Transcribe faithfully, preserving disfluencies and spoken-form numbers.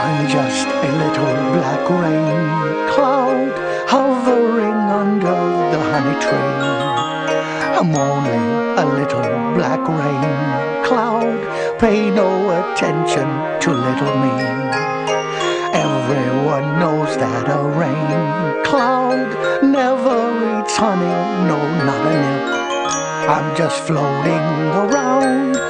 I'm just a little black rain cloud hovering under the honey tree. I'm only a little black rain cloud, pay no attention to little me. Everyone knows that a rain cloud never eats honey, no, not a nip. I'm just floating around